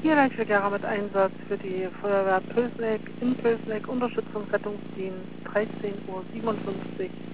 Hier Leichtverkehrer mit Einsatz für die Feuerwehr Pölsneck in Pölsneck, Unterstützung Rettungsdienst 13:57 Uhr.